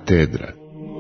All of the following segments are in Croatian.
katedra.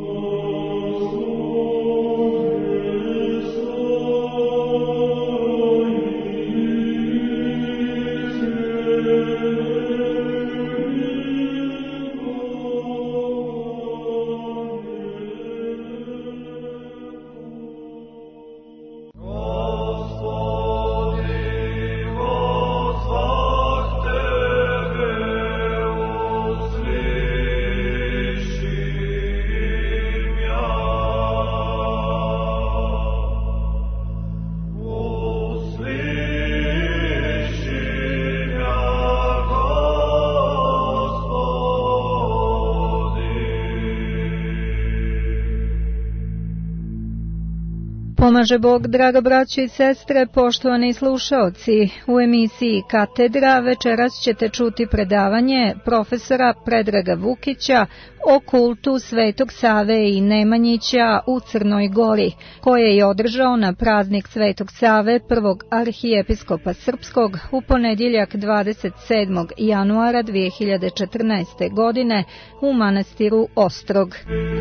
Pomaže Bog, draga braćo i sestre, poštovani slušaoci. U emisiji Katedra večeras ćete čuti predavanje profesora Predraga Vukića o kultu Svetog Save i Nemanjića u Crnoj Gori, koje je održao na praznik Svetog Save, prvog arhijepiskopa srpskog, u ponedjeljak 27. januara 2014. godine u manastiru Ostrog.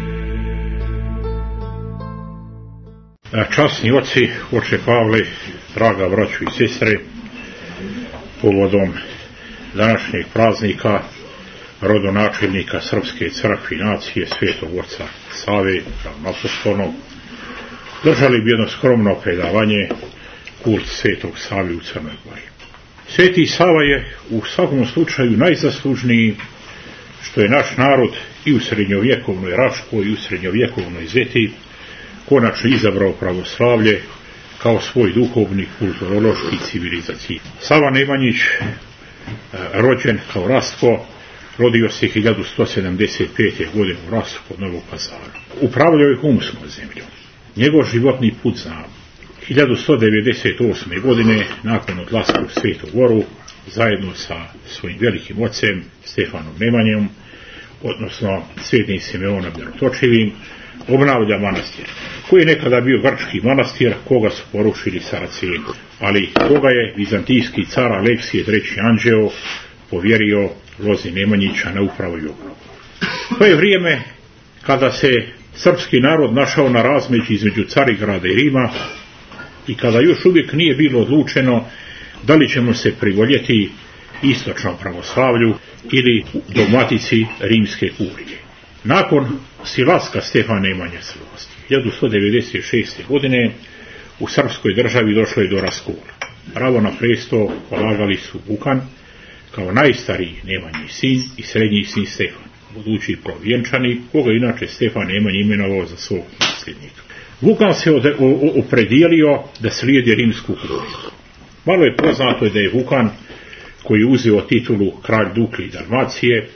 Časni oci, oče Pavle, draga braćo i sestre, povodom današnjeg praznika rodonačelnika Srpske crkve i nacije, Svetog oca Save, ravnoapostolnog, držali bi jedno skromno predavanje kult Svetog Save u Crnoj Gori. Sveti Sava je u svakom slučaju najzaslužniji što je naš narod i u srednjovjekovnoj Raškoj i u srednjovjekovnoj Zeti konačno izabrao pravoslavlje kao svoj duhovni, kulturološki i civilizaciji. Sava Nemanjić, rođen kao Rastko, rodio se 1175. godine u Rastku kod Novog Pazara. Upravljao je Humskom zemljom. Njegov životni put znamo. 1198. godine, nakon odlaska u Svetu Goru, zajedno sa svojim velikim ocem Stefanom Nemanjom, odnosno Svetim Simeonom Mirotočivim, obnavlja manastir, koji je nekada bio grčki manastir, koga su porušili Saraceni, ali koga je vizantijski car Aleksije III. Anđeo povjerio lozi Nemanjića na upravu i obnovu. To je vrijeme kada se srpski narod našao na razmeđi između Carigrada i Rima i kada još uvijek nije bilo odlučeno da li ćemo se privoljeti istočnom pravoslavlju ili dogmatici rimske kurije. Nakon silaska Stefana Nemanje s vlasti 1196. godine u srpskoj državi došlo je do raskola. Pravo na presto polagali su Vukan kao najstariji Nemanji sin i srednji sin Stefan, budući provjenčani, koga inače Stefan Nemanje imenovao za svog nasljednika. Vukan se opredijelio da slijedi rimsku kuriju. Malo je poznato da je Vukan, koji je uzeo titulu kralj Duklji Dalmacije,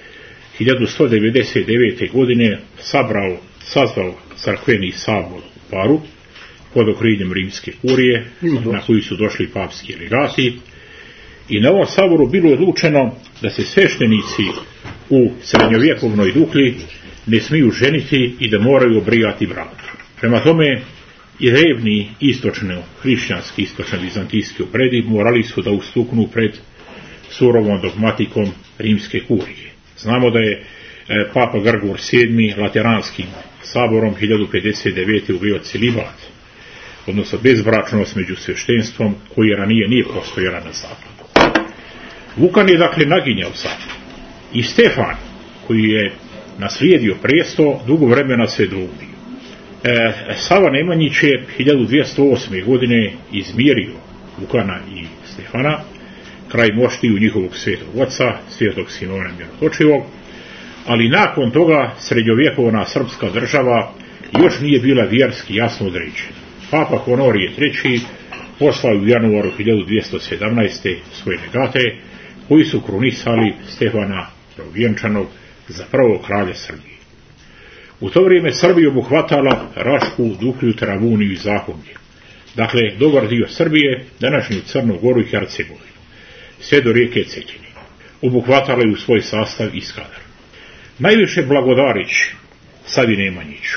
1199. godine sazvao crkveni sabor u Paru pod okriljem rimske kurije, na koju su došli papski legati, i na ovom saboru bilo odlučeno da se sveštenici u srednjovjekovnoj Duklji ne smiju ženiti i da moraju obrijati bradu. Prema tome, i revni istočno-hrišćanski, istočno-vizantijski obredi morali su da ustuknu pred surovom dogmatikom rimske kurije. Znamo da je Papa Grgor VII. Lateranskim saborom 1059. uveo celibat, odnosno bezbračnost među sveštenstvom, koji ranije nije postojala na zapadu. Vukan je dakle naginjao zapad. I Stefan, koji je naslijedio presto, dugo vremena se dvoumio. Sava Nemanjić je 1208. godine izmirio Vukana i Stefana kraj moštiju njihovog svetog oca, Svetog Simeona Mirotočivog, ali nakon toga srednjovjekovna srpska država još nije bila vjerski jasno određena. Papa Honorije III. Poslao u januaru 1217. svoje legate, koji su krunisali Stefana Provjenčanog za prvog kralja Srbije. U to vrijeme Srbiju obuhvatala Rašku, Duklju, Travuniju i Zahumlje. Dakle, dobar dio Srbije, današnju Crnu Goru i Hercegovinu, sve do rijeke Cetine. Obuhvatala je u svoj sastav i Skadar. Najviše blagodarići Savi Nemanjiću,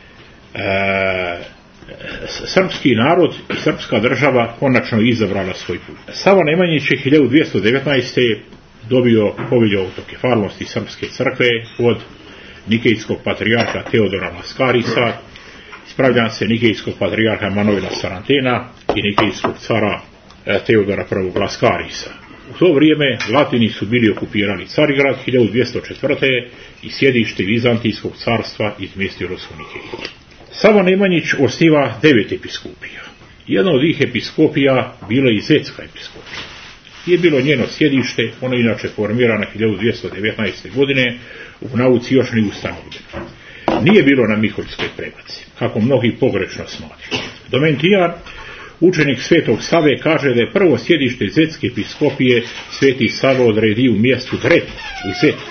srpski narod i srpska država konačno izabrala svoj put. Sava Nemanjić je 1219. dobio povelju autokefalnosti srpske crkve od nikejskog patrijarha Teodora Laskarisa, ispravljam se, nikejskog patrijarha Manuela Sarantena i nikejskog cara Teodora I. Laskarisa. U to vrijeme Latini su bili okupirali Carigrad 1204. i sjedište Vizantijskog carstva izmjestilo su u Nikeju. Sava Nemanjić osniva 9 episkopija. Jedna od tih episkopija bila je i Zetska episkopija. Je bilo njeno sjedište, ono inače formirano 1219. godine, u nauci još nije ustanovljeno. Nije bilo na Miholjskoj Prebaci, kako mnogi pogrešno smatraju. Domentijan, učenik Svetog Save, kaže da je prvo sjedište Zetske episkopije Sveti Sava odredio u mjestu Drep u Zetu.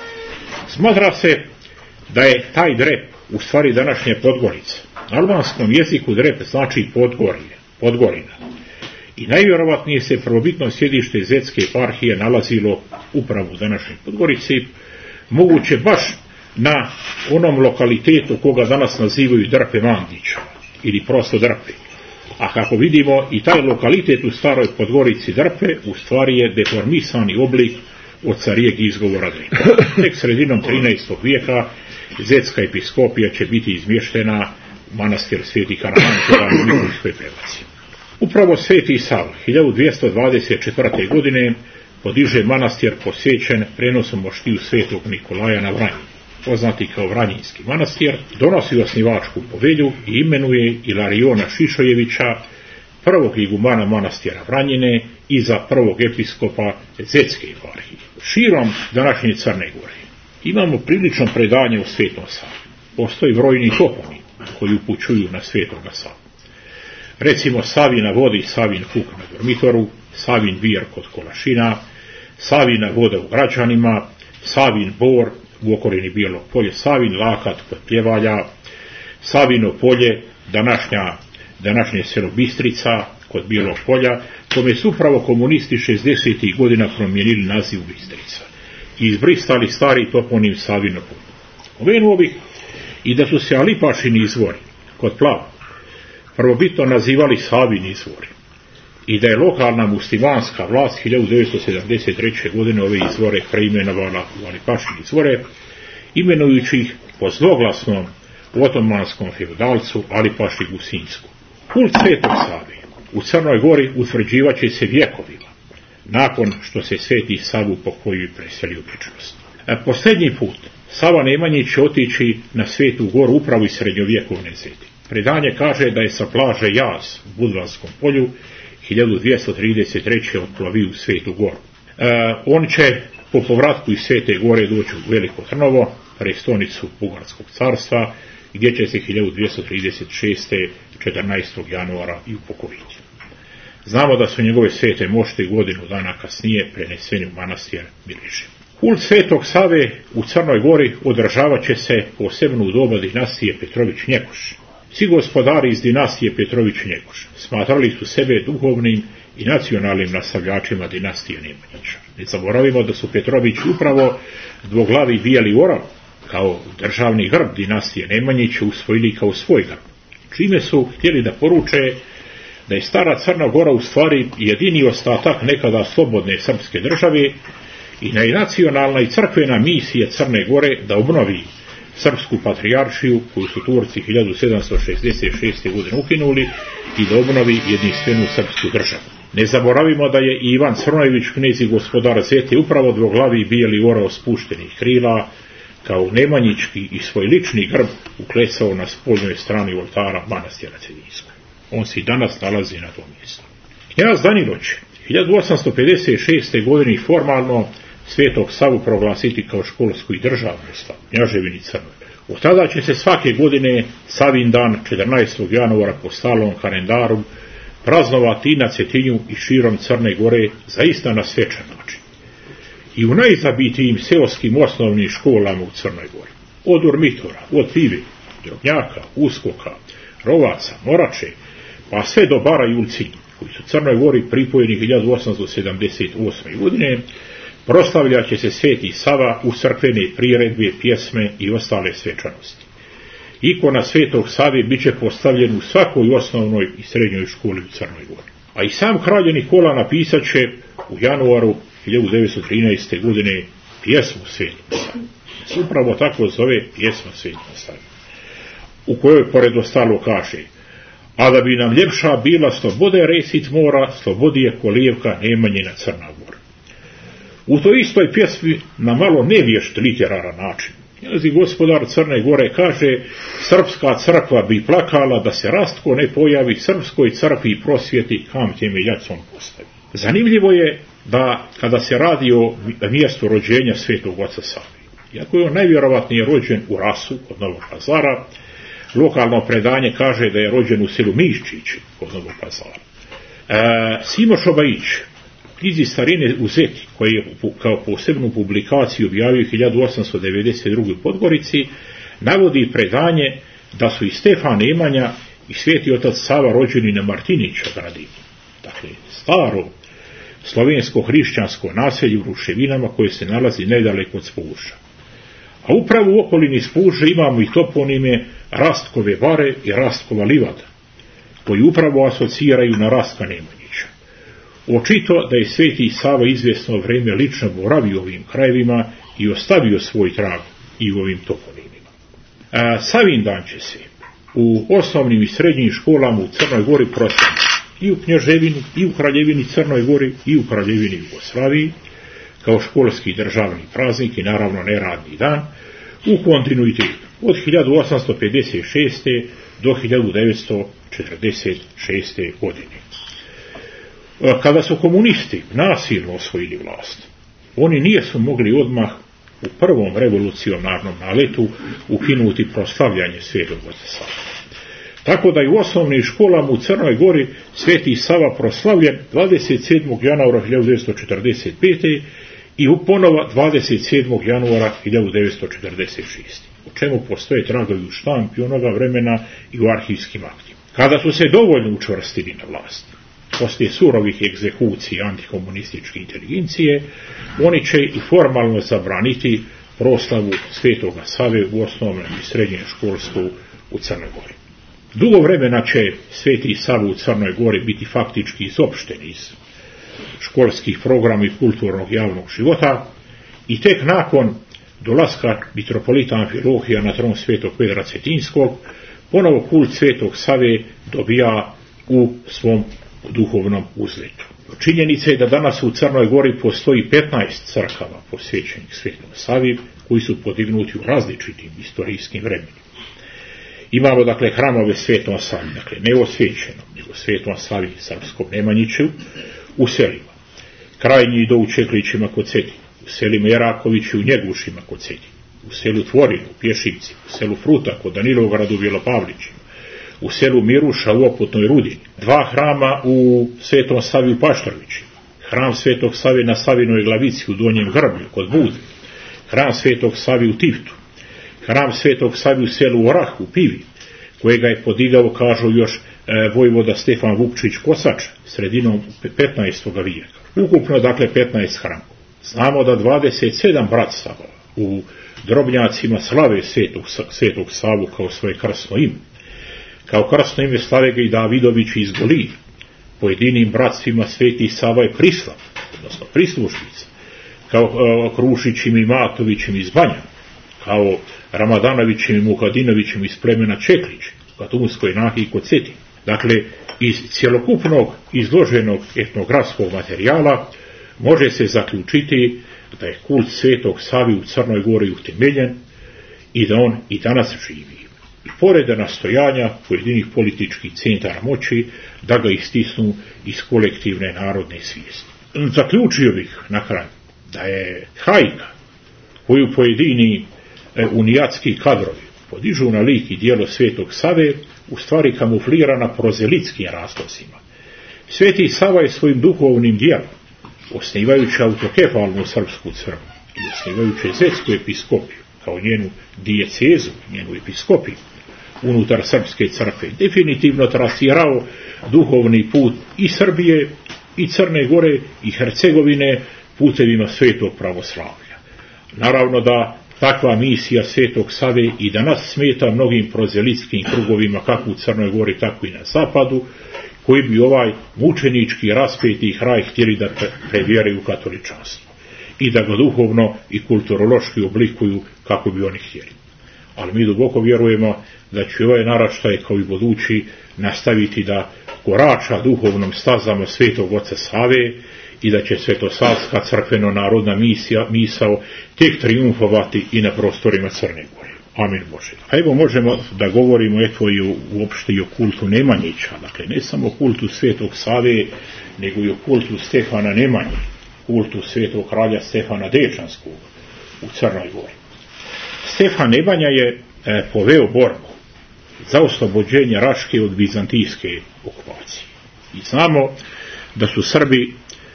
Smatra se da je taj Drep u stvari današnje Podgorica. Na albanskom jeziku Drep znači Podgorina. I najvjerovatnije se prvobitno sjedište Zetske eparhije nalazilo upravo u današnjoj Podgorici, moguće baš na onom lokalitetu koga danas nazivaju Drpe Mandića ili prosto Drpe. A kako vidimo, i taj lokalitet u staroj Podgorici Drpe u stvari je deformisani oblik od carijeg izgovora Drpe. Tek sredinom 13. vijeka Zetska episkopija će biti izmještena u manastir Sveti Karamančevan u Miholjskoj Prebaci. Upravo Sveti Sava 1224. godine podiže manastir posvećen prenosom moštiju Svetog Nikolaja na Vranju, poznati kao Vranjinski manastir, donosi osnivačku povelju i imenuje Ilariona Šišojevića, prvog igumana manastira Vranjine i za prvog episkopa Zetske eparhije. Širom današnje Crne Gore imamo prilično predanje o Svetom Savi. Postoji brojni toponi koji upućuju na Svetoga Savu. Recimo Savina vodi, Savin Huk na Dormitoru, Savin Vir kod Kolašina, Savina voda u Građanima, Savin Bor u okolini Bijelog polja, Savin Lakat kod Pljevalja, Savino polje, današnje selo Bistrica kod Bijelog polja, kome su upravo komunisti 60. godina promijenili naziv Bistrica i izbrisali stari toponim Savino polje. Pomenuo bih i da su se Alipašini izvori kod Plava prvobitno nazivali Savini izvori i da je lokalna muslimanska vlast 1973. godine ove izvore preimenovala u Alipašini izvore, imenujući ih po zloglasnom otomanskom feudalcu Alipaši Gusinsku. Kult Svetog Save u Crnoj Gori utvrđivat će se vjekovima, nakon što se Sveti Savu pokoju i preseli u vječnost. Posljednji put Sava Nemanjić će otići na Svetu Goru upravo iz srednjovjekovne Zeti. Predanje kaže da je sa plaže Jaz u Budvanskom polju 1233. otplovio u Svetu Goru. On će po povratku iz Svete Gore doći u Veliko Trnovo, prestonicu Bugarskog carstva, gdje će se 1236. 14. januara i upokojiti. Znamo da su njegove svete mošte godinu dana kasnije preneseni u manastir Miliži. Kult Svetog Save u Crnoj Gori održavat će se posebno u doba dinastije Petrović-Njegoš. Svi gospodari iz dinastije Petrović-Njegoš smatrali su sebe duhovnim i nacionalnim nastavljačima dinastije Nemanjića. Ne zaboravimo da su Petrović upravo dvoglavi bijeli oral kao državni grb dinastije Nemanjića usvojili kao svoj grb, čime su htjeli da poruče da je stara Crna Gora u stvari jedini ostatak nekada slobodne srpske države i da je nacionalna i crkvena misija Crne Gore da obnovi srpsku patrijaršiju koju su Turci 1766. godine ukinuli i da obnovi jedinstvenu srpsku državu. Ne zaboravimo da je Ivan Crnojević, knez i gospodar Zete, upravo dvoglavi bijeli orao spuštenih krila, kao Nemanjički i svoj lični grb uklesao na spoljnoj strani oltara manastira Cetinskog. On se i danas nalazi na tom mjestu. Knjaz Danilo će 1856. godine formalno Svetog Savu proglasiti kao školsku i državnu slavu, Kneževini Crnoj. Od tada će se svake godine Savin dan 14. januara po stalnom kalendaru praznovati i na Cetinju i širom Crne Gore zaista na svečan način. I u najzabitijim seoskim osnovnim školama u Crnoj Gori. Od Dormitora, od Pive, Drobnjaka, Uskoka, Rovaca, Morače, pa sve do Bara i Ulcinja, koji su Crnoj Gori pripojeni 1878. godine, proslavljat će se Sveti Sava u crkvene priredbe, pjesme i ostale svečanosti. Ikona Svetog Save bit će postavljen u svakoj osnovnoj i srednjoj školi u Crnoj Gori. A i sam kralj Nikola napisat će u januaru 1913. godine pjesmu Svetom Savu. se upravo tako zove pjesma Svetom Savi, u kojoj pored ostalo kaže: a da bi nam ljepša bila slobode resit mora, slobodije kolijevka Nemanjina Crna Gora. U toj istoj pjesmi na malo nevješt literaran način njezi gospodar Crne Gore kaže: srpska crkva bi plakala da se Rastko ne pojavi, srpskoj crkvi prosvjeti kam tjeme jacom postavi. Zanimljivo je da kada se radi o mjestu rođenja Svetog oca Save, iako je on najvjerovatnije rođen u Rasu kod Novog Pazara, lokalno predanje kaže da je rođen u selu Miščić kod Novog Pazara. Simo Šobajić u knjizi Starine uzeti, koji je kao posebnu publikaciju objavio 1892. u Podgorici, navodi predanje da su i Stefan Nemanja i Sveti otac Sava rođeni na Martinića gradi. Dakle, staro slovensko-hrišćansko naselje u ruševinama koje se nalazi nedaleko od Spuža. A upravo u okolini Spuža imamo i toponime Rastkove Bare i Rastkova Livada, koji upravo asociraju na Rastka Nemanjića. Očito da je Sveti Sava izvjesno vrijeme lično boravio ovim krajevima i ostavio svoj trag i u ovim toponimima. Savindan će se u osnovnim i srednjim školama u Crnoj Gori proslaviti i u Knjaževini, i u Kraljevini Crnoj Gori, i u Kraljevini Jugoslaviji, kao školski državni praznik i naravno neradni dan, u kontinuitetu od 1856. do 1946. godine. Kada su komunisti nasilno osvojili vlast, oni nisu mogli odmah u prvom revolucionarnom naletu ukinuti proslavljanje Svetog oca Save. Tako da i u osnovnim školama u Crnoj Gori Sveti Sava proslavljen 27. januara 1945. i ponova 27. januara 1946. U čemu postoje tragovi u štampi onoga vremena i u arhivskim aktima. Kada su se dovoljno učvrstili na vlast, poslije surovih egzekucija antikomunističke inteligencije, oni će i formalno zabraniti proslavu Svetoga Save u osnovnom i srednjem školstvu u Crnoj Gori. Dugo vremena će Sveti Sava u Crnoj Gori biti faktički izopšten iz školskih programa i kulturnog javnog života i tek nakon dolaska mitropolita Amfilohija na tron Svetog Pedra Cetinskog, ponovo kult Svetog Save dobija u svom duhovnom uzletu. Činjenica je da danas u Crnoj Gori postoji 15 crkava posvećenih Svetom Savi, koji su podignuti u različitim istorijskim vremenima. Imamo dakle hramove Svetom Savi, dakle ne osvećenom, nego Svetom Savi srpskom Nemanjiću u selima. Krajnji do u Čeklićima kod Cetina, u selima Jerakoviću u Njegušima kod Cetina, u selu Tvorinu u Pješivci, u selu Fruta kod Danilovgradu u Bjelopavlićima, u selu Miruša u Oputnoj Rudini, 2 hrama u Svetom Savi u Paštrovićima, hram Svetog Save na Savinoj Glavici u Donjem Grblju kod Bude, hram Svetog Savi u Tivtu, hram Svetog Savi u selu Orah u Pivi, kojega je podigao, kažu još, vojvoda Stefan Vukčić Kosač sredinom 15. vijeka. Ukupno dakle 15 hramova. Znamo da 27 bratstava u Drobnjacima slave Svetog Savu kao svoje krasno ime. Kao krasno ime slave ga i Davidović iz Golije. Pojedinim bratstvima Sveti Sava je prislav, odnosno prislušnica, kao Krušićim i Matovićim iz Banja, kao Ramadanovićim i Mukadinovićim iz plemena Čeklić, Katunskoj Nahiji kod Cetin. Dakle, iz cjelokupnog izloženog etnografskog materijala može se zaključiti da je kult Svetog Savi u Crnoj Gori utemeljen i da on i danas živi. I pored nastojanja pojedinih političkih centara moći da ga istisnu iz kolektivne narodne svijesti. Zaključio bih na kraju da je hajka koju pojedini unijatski kadrovi podižu na lik i djelo Svetog Save u stvari kamuflirana prozelitskim razlozima. Sveti Sava je svojim duhovnim djelom, osnivajući autokefalnu srpsku crkvu i osnivajući Zetsku episkopiju kao njenu dijecezu, njenu episkopiju unutar srpske crkve, definitivno trasirao duhovni put i Srbije, i Crne Gore, i Hercegovine putevima svetog pravoslavlja. Naravno da takva misija Svetog Save i danas smeta mnogim prozelitskim krugovima kako u Crnoj Gori, tako i na zapadu, koji bi ovaj mučenički raspeti hraj htjeli da prevjeraju katoličanstvo. i da ga duhovno i kulturološki oblikuju kako bi oni htjeli. Ali mi duboko vjerujemo da će ovaj naraštaj kao i budući nastaviti da korača duhovnom stazama Svetog Oca Save i da će Svetosavska crkveno-narodna misao tek triumfovati i na prostorima Crne Gore. Amin Bože. A evo možemo da govorimo uopšte i o kultu Nemanjića, dakle ne samo o kultu Svetog Save, nego i o kultu Stefana Nemanje, kultu Svetog kralja Stefana Dečanskog u Crnoj Gori. Stefan Nemanja je poveo borbu za oslobođenje Raške od vizantijske okupacije. I znamo da su Srbi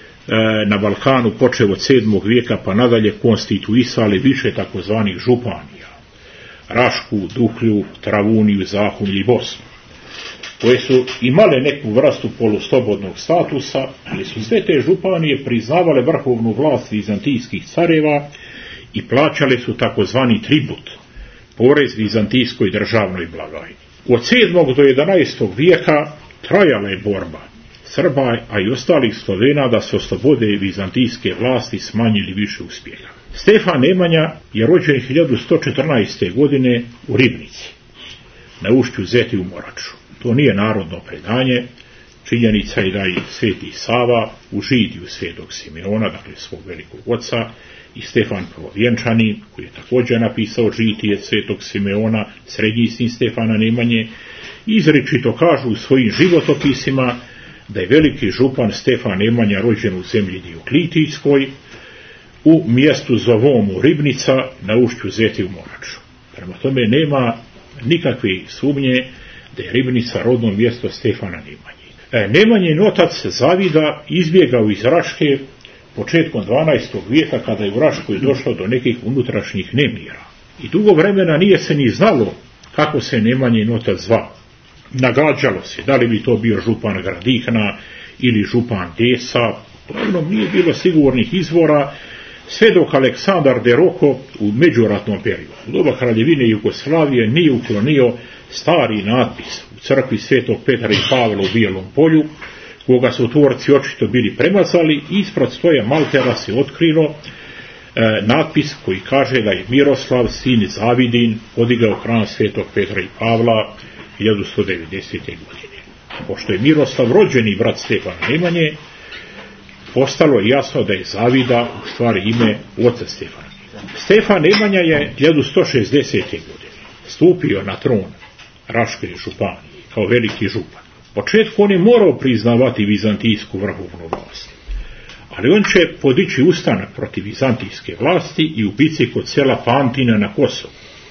na Balkanu počev od 7. vijeka pa nadalje konstituisali više takozvanih županija, Rašku, Duklju, Travuniju, Zahumlje i Bosnu, koje su imale neku vrstu poluslobodnog statusa, ali su sve te županije priznavale vrhovnu vlast vizantijskih careva i plaćale su takozvani tribut, porez vizantijskoj državnoj blagajni. Od 7. do 11. vijeka trajala je borba Srba, a i ostalih Slovena da se oslobode vizantijske vlasti s manje ili više uspjeha. Stefan Nemanja je rođen 1114. godine u Ribnici, na ušću Zeti u Moraču. To nije narodno predanje, činjenica je da i Sveti Sava u židiju Svetog Simeona, dakle svog velikog oca, i Stefan Prvovjenčani, koji je također napisao žitije Svetog Simeona, srednji sin Stefana Nemanje, izričito kažu u svojim životopisima da je veliki župan Stefan Nemanja rođen u zemlji Dioklitijskoj, u mjestu zovomu Ribnica, na ušću Zeti u Moraču. Prema tome nema nikakve sumnje da je Ribnica rodno mjesto Stefana Nemanje. Nemanjin otac Zavida izbjegao iz Raške početkom 12. vijeka kada je u Raškoj došlo do nekih unutrašnjih nemira. I dugo vremena nije se ni znalo kako se Nemanjin otac zvao. Nagađalo se da li bi to bio župan Gradihna ili župan Desa, uglavnom nije bilo sigurnih izvora, sve dok Aleksandar de Roko u međuratnom periodu, u doba kraljevine Jugoslavije, nije uklonio stari natpis u crkvi Svetog Petra i Pavla u Bijelom polju, koga su tvorci očito bili premazali, i ispred stoja Maltera se otkrilo natpis koji kaže da je Miroslav, sin Zavidin, podigao hram Svetog Petra i Pavla 1190. godine. Pošto je Miroslav rođeni brat Stefana Nemanje, postalo je jasno da je Zavida u stvari ime oca Stefana. Stefan Nemanja je 1160. godine stupio na tron Raške županije kao veliki župan. Početku on je morao priznavati vizantijsku vrhovnu vlast, ali on će podići ustanak protiv vizantijske vlasti i u bici kod sela Pantina na Kosovu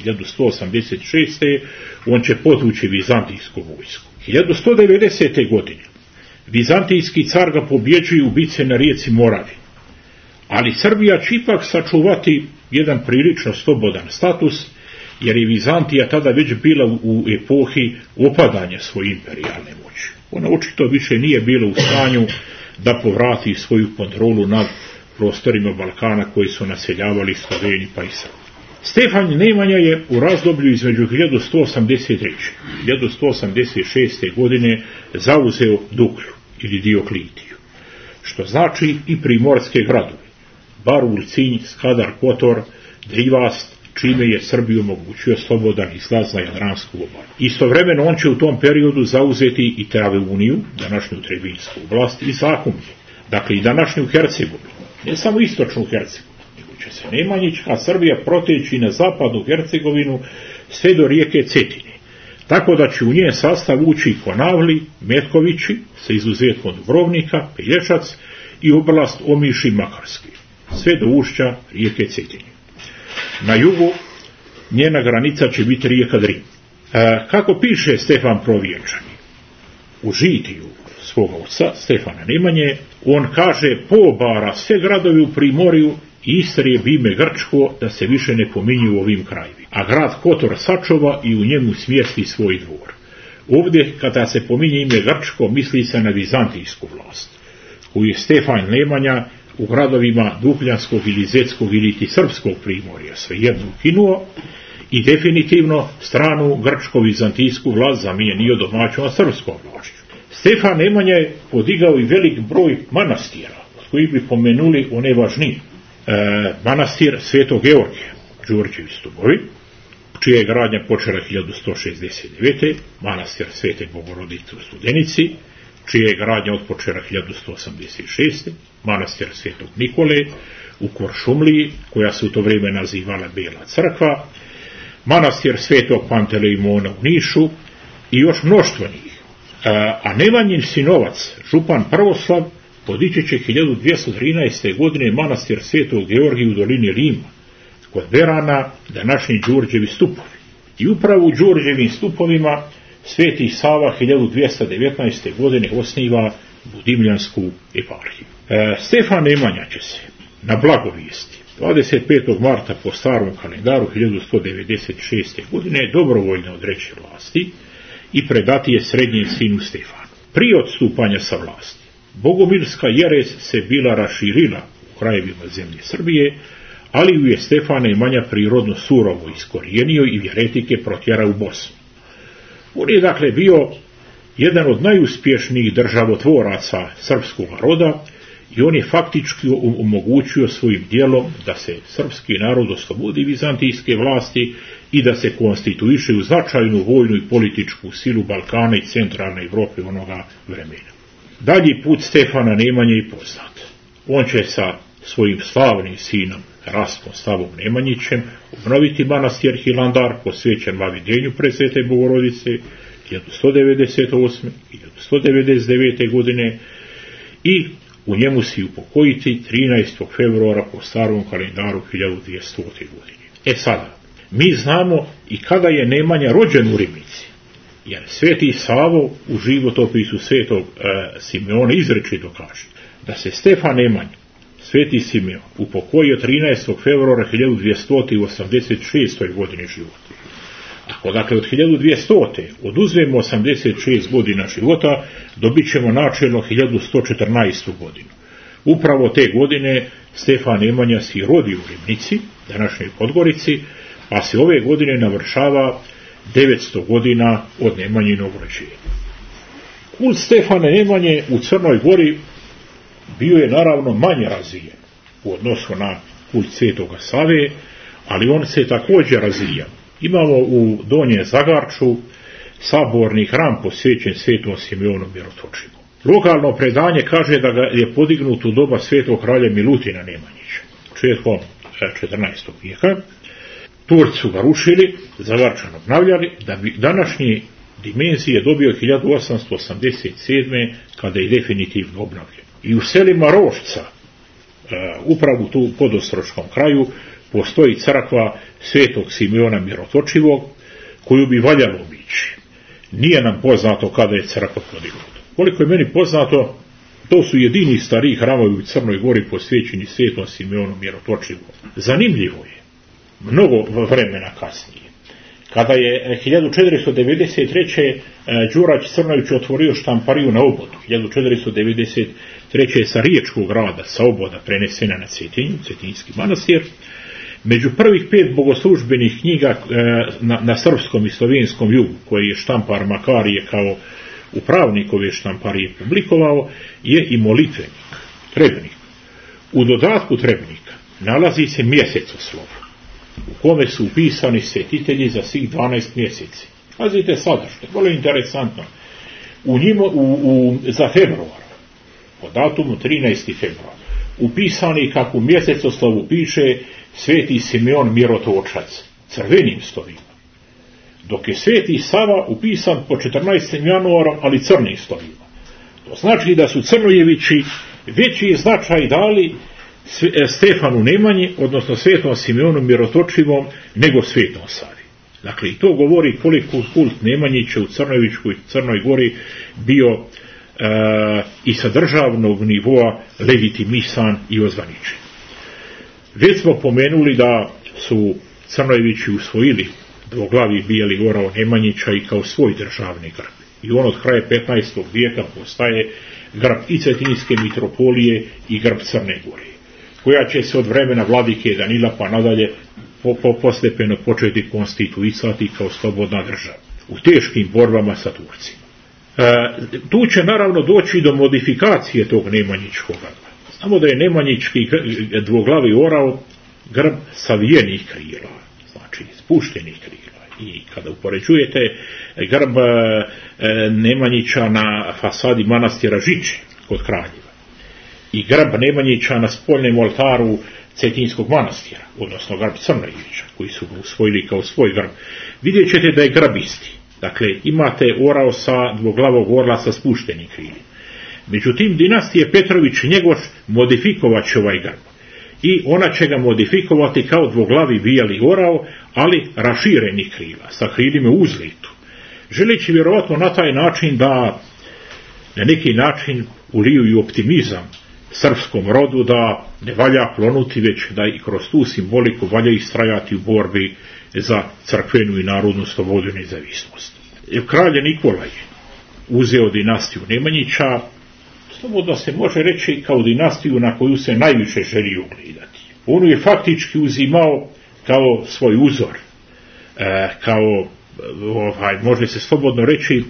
1186. on će podvući vizantijsku vojsku. 1190. godine vizantijski car ga pobjeđuje u bici na rijeci Moravi, ali Srbija će ipak sačuvati jedan prilično slobodan status, jer je Vizantija tada već bila u epohi opadanja svoje imperijalne moći. Ona očito više nije bila u stanju da povrati svoju kontrolu nad prostorima Balkana koji su naseljavali Sloveni pa i Srbi. Stefan Nemanja je u razdoblju između 1183. i 1186. godine zauzeo Duklju ili Dioklitiju, što znači i primorske gradove, Barul, Cinj, Skadar, Kotor, Drivast, čime je Srbiju omogućio slobodan izlaz na Jadransku obalu. Istovremeno on će u tom periodu zauzeti i Travuniju, današnju Trebinsku oblast, i Zahumlje, dakle i današnju Hercegovinu, ne samo istočnu Hercegovinu, nego će se Nemanjićka Srbija proteći na zapadnu Hercegovinu sve do rijeke Cetine, tako da će u njen sastav ući Konavli, Metkovići, sa izuzetkom Dubrovnika, Pelješac i oblast Omiš i Makarske, sve do ušća rijeke Cetine. Na jugu njena granica će biti rijeka Drin. Kako piše Stefan Prvovjenčani u žitiju svoga oca Stefana Nemanje, on kaže: pobara sve gradovi u Primorju i Istrije bime Grčko, da se više ne pominju u ovim krajevima, a grad Kotor sačuva i u njemu smjesti svoj dvor. Ovdje kada se pominje ime Grčko misli se na vizantijsku vlast, koju je Stefan Nemanja u gradovima Dukljanskog ili Zetskog ili ti Srpskog Primorja svejedno ukinuo i definitivno stranu grčko-vizantijsku vlast zamijenio domaćom srpskom vlašću. Stefan Nemanja je podigao i velik broj manastira, od kojih bi pomenuli one važnije. manastir Svetog Georgija, Đurđevi stupovi, čija je gradnja počela 1169. manastir Svete Bogorodice u Studenici, čija je gradnja otpočela 1186. manastir Svetog Nikole u Kuršumliji, koja se u to vrijeme nazivala Bela crkva, manastir Svetog Panteleimona u Nišu i još mnoštvo njih. A Nemanjin sinovac, župan Prvoslav, podići će 1213. godine manastir Svetog Georgija u dolini Rima, kod Berana, današnji Đurđevi stupovi. I upravo u Đurđevim stupovima Sveti Sava 1219. godine osniva Budimljansku eparhiju. Stefan Nemanja će se na blagovijesti 25. marta po starom kalendaru 1196. godine dobrovoljno odreći vlasti i predati je srednjem sinu Stefanu. Prije odstupanja sa vlasti, bogomilska jerez se bila raširila u krajevima zemlje Srbije, ali ju je Stefan Nemanja prirodno surovo iskorijenio i vjeretike protjerao u Bosnu. On je dakle bio jedan od najuspješnijih državotvoraca srpskog roda i on je faktički omogućio svojim djelom da se srpski narod oslobodi vizantijske vlasti i da se konstituiše u značajnu vojnu i političku silu Balkana i centralne Evrope onoga vremena. Dalji put Stefana Nemanje je poznat. On će sa svojim slavnim sinom Rastom Stavom Nemanjićem obnoviti manastir Hilandar posvećen vavidenju Presvete Bogorodice 1198. i 1199. godine i u njemu se upokojiti 13. februara po starom kalendaru 1200. godine. Sada, mi znamo i kada je Nemanja rođen u Rimici, jer Sveti Savo u životopisu Svetog Simeona izričito kaže da se Stefan Nemanja, Sveti Simeon, upokojio 13. februara 1286. godine života. Ako dakle od 1200. oduzmemo 86 godina života, dobit ćemo načelno 1114. godinu. Upravo te godine Stefan Nemanja se rodi u Ribnici, današnjoj Podgorici, pa se ove godine navršava 900 godina od Nemanjinog rođenja. Kult Stefana Nemanje u Crnoj Gori bio je naravno manje razvijen u odnosu na kult Svetoga Save, ali on se također razvija. Imamo u Donjem Zagarču saborni hram posvećen Svetom Simeonu Mirotočivom. Lokalno predanje kaže da ga je podignut u doba svetog kralja Milutina Nemanjića, početkom 14. vijeka. Turci su ga rušili, Zagarčan obnavljali, da bi današnji dimenzije dobio 1887. kada je definitivno obnavljen. I u selima Rošca, upravo tu u podostroškom kraju, postoji crkva Svetog Simeona Mirotočivog, koju bi valjalo obići. Nije nam poznato kada je crkva podignuta. Koliko je meni poznato, to su jedini stariji hramovi u Crnoj Gori posvećeni Svetom Simeonu Mirotočivom. Zanimljivo je, mnogo vremena kasnije, kada je 1493. Đurać Crnović otvorio štampariju na Obodu, 1493. sa riječkog grada, sa Oboda prenesena na Cetinju, Cetinjski manastir. Među prvih 5 bogoslužbenih knjiga na srpskom i slovenskom jugu, koje je štampar Makarije kao upravnik ove štamparije publikovao, je i molitvenik, trebnik. U dodatku trebnika nalazi se mjesecoslov, u kome su upisani svetitelji za svih 12 mjeseci. Pazite sada, što je vrlo interesantno. Za februar, po datumu 13. februar, upisani kako u mjesecoslovu piše Sveti Simeon Mirotočac, crvenim slovima, dok je Sveti Sava upisan po 14. januara, ali crnim slovima. To znači da su Crnojevići veći značaj dali Stefanu Nemanji, odnosno Svetom Simeonu Mirotočivom, nego Svetom Savi. Dakle, i to govori koliko kult Nemanjića u Crnojevičkoj Crnoj Gori bio i sa državnog nivoa legitimisan i ozvaničen. Već smo pomenuli da su Crnojevići usvojili dvoglavi bijeli orao Nemanjića i kao svoj državni grb. I on od kraja 15. vijeka postaje grb i Cetinjske mitropolije i grb Crne Gore, koja će se od vremena vladike Danila pa nadalje postepeno početi konstituisati kao slobodna država u teškim borbama sa Turcima. Tu će naravno doći do modifikacije tog Nemanjičkog grba. Samo da je nemanjički dvoglavi orao grb savijenih krila, znači spuštenih krila. I kada upoređujete grb Nemanjića na fasadi manastira Žiče kod Kraljeva i grb Nemanjića na spoljnom oltaru Cetinskog manastira, odnosno grb Crnojevića, koji su ga usvojili kao svoj grb, vidjet ćete da je grb isti. Dakle, imate orao sa dvoglavog orla sa spuštenim krilima. Međutim, dinastije Petrović-Njegoš modifikovat će ovaj grb. I ona će ga modifikovati kao dvoglavi bijeli orao, ali raširenih krila, sa krilima u uzletu. Želeći vjerovatno na taj način da na neki način uliju i optimizam srpskom rodu, da ne valja klonuti, već da i kroz tu simboliku valja istrajati u borbi za crkvenu i narodnu slobodu i nezavisnost. Kralj Nikola je uzeo dinastiju Nemanjića, slobodno se može reći kao dinastiju na koju se najviše želi ugledati. On je faktički uzimao kao svoj uzor, može se slobodno reći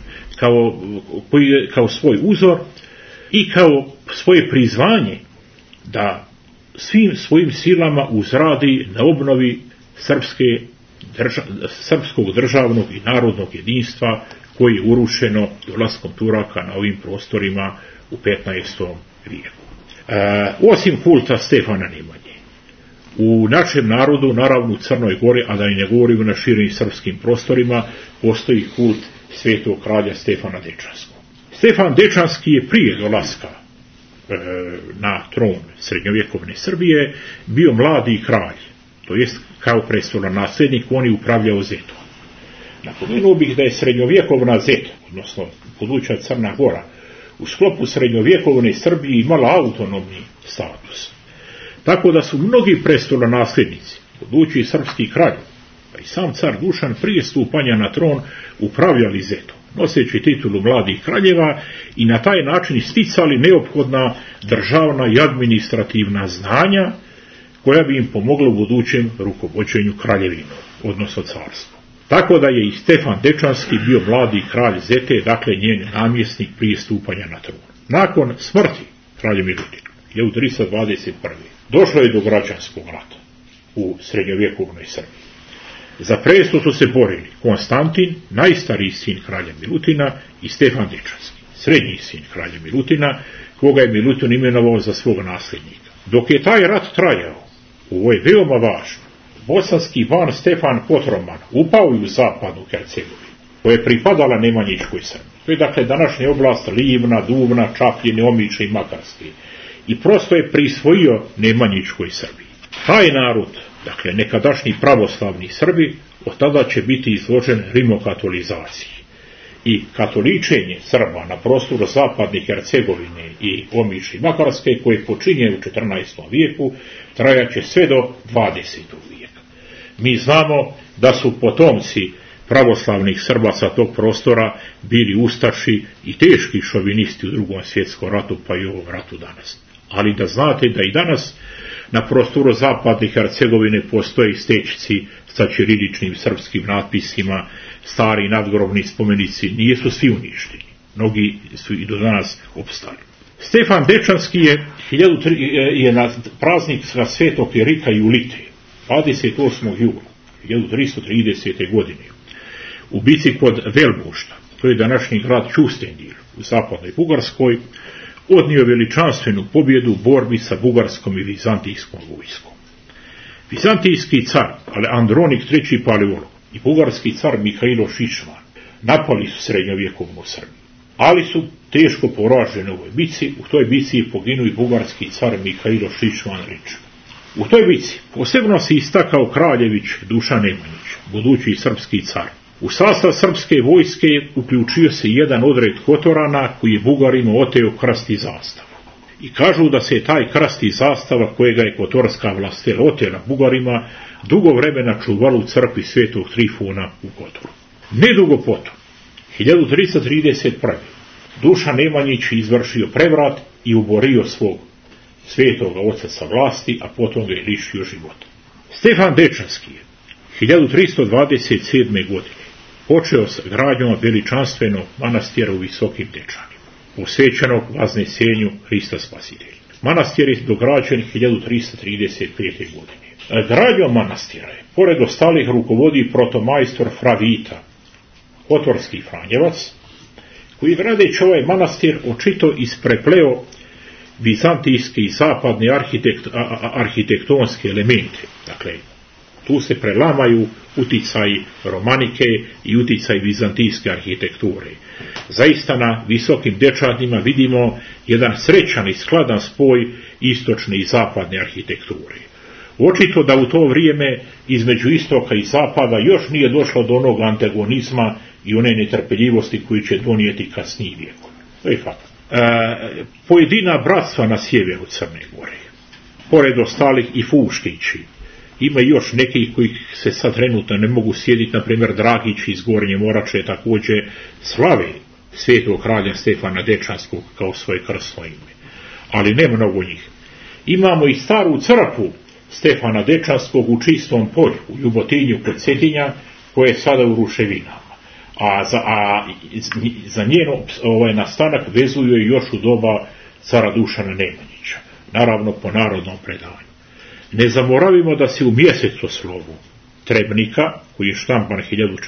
kao svoj uzor i kao svoje prizvanje da svim svojim silama uzradi na obnovi srpskog državnog i narodnog jedinstva koje je urušeno dolaskom Turaka na ovim prostorima u 15. vijeku. Osim kulta Stefana Nemanje, u našem narodu, naravno u Crnoj Gori, a da i ne govorimo na širim srpskim prostorima, postoji kult svetog kralja Stefana Dečanskog. Stefan Dečanski je prije dolaska na tron srednjovjekovne Srbije bio mladi kralj, to jest kao prestolonaslednik on je upravljao Zetom. Napomenuo bih da je srednjovjekovna Zeta, odnosno buduća Crna Gora, u sklopu srednjovjekovne Srbije imala autonomni status. Tako da su mnogi prestolonaslednici, budući srpski kralj, pa i sam car Dušan prije stupanja na tron upravljali Zetom, noseći titulu mladih kraljeva i na taj način sticali neophodna državna i administrativna znanja koja bi im pomogla u budućem rukovođenju kraljevinom, odnosno carstvom. Tako da je i Stefan Dečanski bio mladi kralj Zete, dakle njen namjesnik prije stupanja na tron. Nakon smrti kralja Milutina, 1321. došlo je do građanskog rata u srednjovjekovnoj Srbiji. Za presto su se borili Konstantin, najstariji sin kralja Milutina, i Stefan Dečanski, srednji sin kralja Milutina, koga je Milutin imenovao za svog nasljednika. Dok je taj rat trajao, ovo je veoma važno, bosanski ban Stefan Kotroman upao je u zapadnu Hercegovinu, koja je pripadala Nemanjičkoj Srbiji. To je dakle današnja oblast Livna, Duvna, Čapljine, Omiče i Makarske. I prosto je prisvojio Nemanjičkoj Srbiji. Taj narod, dakle nekadašnji pravoslavni Srbi, od tada će biti izložen rimokatolizaciji. I katoličenje Srba na prostoru zapadne Hercegovine i Omiše i Makarske, koje počinje u 14. vijeku, trajaće sve do 20. vijeka. Mi znamo da su potomci pravoslavnih Srba sa tog prostora bili ustaši i teški šovinisti u Drugom svjetskom ratu, pa i u ovom ratu danas. Ali da znate da i danas na prostoru zapadne Hercegovine postoje stečici sa ćiriličnim srpskim natpisima, stari nadgrobni spomenici, nisu svi uništeni. Mnogi su i do danas opstali. Stefan Dečanski je na praznik svetog Erika Julite, 28. jula 1330. godine, u bici kod Velbušta, to je današnji grad Ćustendil u zapadnoj Bugarskoj, odnio veličanstvenu pobjedu u borbi sa bugarskom i vizantijskom vojskom. Vizantijski car Andronik III. Paleolog i bugarski car Mihajlo Šišman napali su srednjovjekovnu Srbiju, ali su teško poraženi u ovoj bici. U toj bici je poginuo i bugarski car Mihajlo Šišman Rič. U toj bici posebno se istakao kraljević Dušan Nemanjić, budući srpski car. U sastav srpske vojske uključio se jedan odred Kotorana koji je Bugarima oteo krst i zastavu. I kažu da se taj krst i zastava kojega je kotorska vlast otela Bugarima dugo vremena čuvalo u crkvi svetog Trifuna u Kotoru. Nedugo potom, 1331. Dušan Nemanjić izvršio prevrat i uborio svog svetoga oca sa vlasti, a potom ga je lišio života. Stefan Dečanski je 1327. godine počeo s gradnjom veličanstvenog manastira u Visokim Dečanima, posvećenog vaznesenju Hrista Spasitelja. Manastir je dograđen 1335. godine. Gradnjom manastira je, pored ostalih, rukovodi protomajstor Fra Vita, otvorski Franjevac, koji gradeći ovaj manastir očito isprepleo bizantijske i zapadne arhitektonske elemente. Dakle, tu se prelamaju uticaj romanike i uticaj bizantijske arhitekture. Zaista na visokim dečatima vidimo jedan srećan i skladan spoj istočne i zapadne arhitekture. Očito da u to vrijeme između istoka i zapada još nije došlo do onog antagonizma i one netrpeljivosti koji će donijeti kasniji vijekov. To je fakt. Pojedina bratstva na sjeveru Crne Gore, pored ostalih i Fuštići, ima još neki koji se sad trenutno ne mogu sjediti, na primjer Dragići iz Gornje Morače također slave svetog kralja Stefana Dečanskog kao svoje krsno ime, ali ne mnogo njih. Imamo i staru crkvu Stefana Dečanskog u Čistom polju, u Ljubotinju kod Cetinja, koja je sada u ruševinama. A za njeno nastanak vezuju je još u doba cara Dušana Nemanjića, naravno po narodnom predanju. Ne zaboravimo da se u mjesecoslovu Trebnika, koji je štampan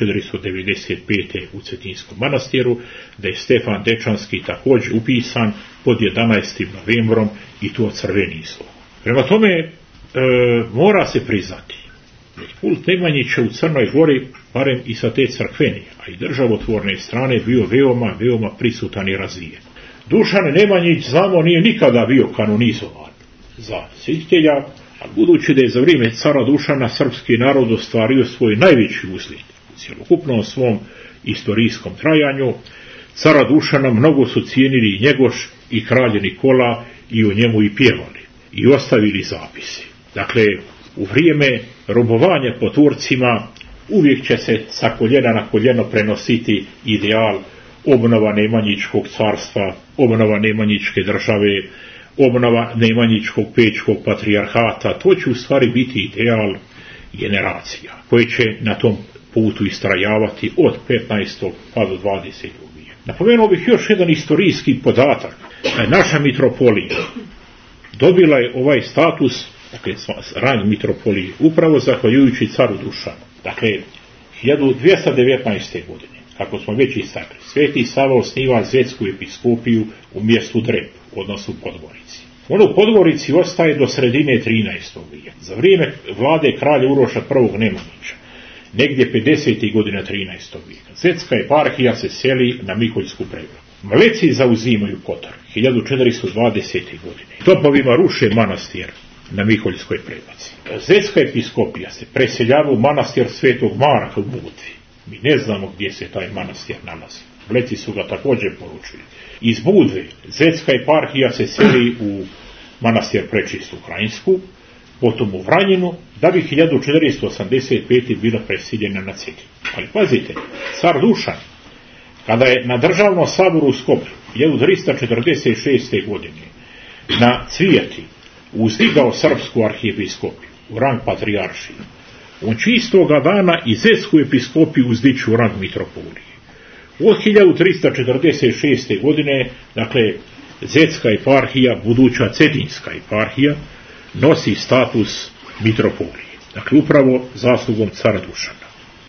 1495. u Cetinskom manastiru, da je Stefan Dečanski također upisan pod 11. novembrom i to crveni slov. Prema tome, mora se priznati, kult Nemanjića u Crnoj Gori, barem i sa te crkvene, a i državotvorne strane, bio veoma prisutan i razvijen. Dušan Nemanjić, znamo, nije nikada bio kanonizovan za svjetitelja, a budući da je za vrijeme cara Dušana srpski narod ostvario svoj najveći uzlet u cjelokupnom svom istorijskom trajanju, cara Dušana mnogo su cijenili i Njegoš i kralj Nikola i o njemu i pjevali i ostavili zapisi. Dakle, u vrijeme robovanja po Turcima uvijek će se sa koljena na koljeno prenositi ideal obnova Nemanjičkog carstva, obnova Nemanjičke države, obnova Nemanjičkog pečkog patrijarhata. To će u stvari biti ideal generacija koje će na tom putu istrajavati od 15. pa do 20. vijeka. Napomenuo bih još jedan istorijski podatak. Naša mitropolija dobila je ovaj status, dakle rang mitropolije, upravo zahvaljujući caru Dušanu. Dakle, 1219. godine, kako smo već istakli, Sveti Sava osniva Zvetsku episkopiju u mjestu Dreb, odnosno Podgorici. Ono u Podgorici ostaje do sredine 13. vijeka. Za vrijeme vlade kralja Uroša I. Nemanjića, negdje 50. godina 13. vijeka, Zvetska eparhija se seli na Miholjsku Prevlagu. Mleci zauzimaju Kotor 1420. godine. Topovima ruše manastir na Miholjskoj Prevlaci. Zvetska episkopija se preseljava u manastir Svetog Marka u Budvi. Mi ne znamo gdje se taj manastir nalazi. Mleci su ga također poručili. Iz Budve Zvetska eparhija se seli u manastir Prečistu Krajinsku, potom u Vranjinu, da bi 1485. bila presiljena na Cetin. Ali pazite, car Dušan, kada je na državnom saboru u Skoplju 1346. godine na Cvijeti uzdigao srpsku arhijepiskopiju u rang patrijaršije, on će istoga dana i Zvetsku episkopiju uzdići u rang mitropolije. Od 1346. godine, dakle, Zvetska eparhija, buduća Cetinska eparhija, nosi status mitropolije. Dakle, upravo zaslugom cara Dušana.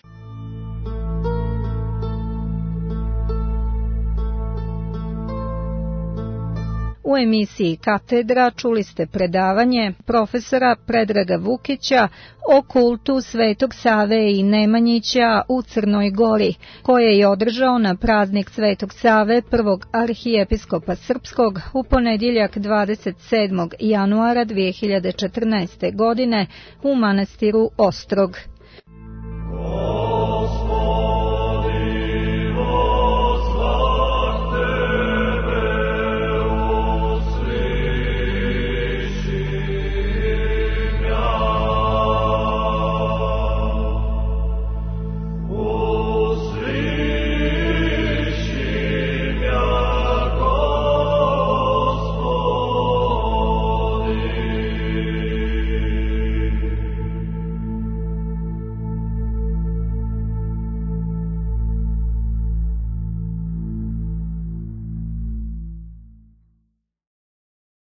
U emisiji Katedra čuli ste predavanje profesora Predraga Vukića o kultu Svetog Save i Nemanjića u Crnoj Gori, koje je održao na praznik Svetog Save, prvog arhijepiskopa srpskog, u ponedjeljak 27. januara 2014. godine u manastiru Ostrog.